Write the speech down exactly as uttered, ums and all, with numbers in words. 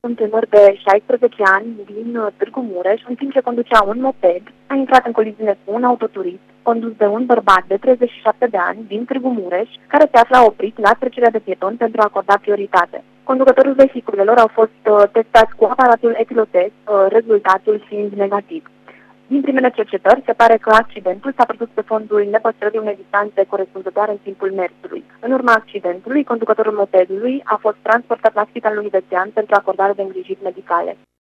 Un tânăr de șaisprezece ani din uh, Târgu Mureș, în timp ce conducea un moped, a intrat în coliziune cu un autoturist condus de un bărbat de treizeci și șapte de ani din Târgu Mureș, care se afla oprit la trecerea de pietoni pentru a acorda prioritate. Conducătorul vehiculelor au fost uh, testați cu aparatul etilotest, uh, rezultatul fiind negativ. Din primele cercetări, se pare că accidentul s-a produs pe fondul nepăstrării unei distanțe corespunzătoare în timpul mersului. În urma accidentului, conducătorul mopedului a fost transportat la spitalul județean pentru acordare de îngrijiri medicale.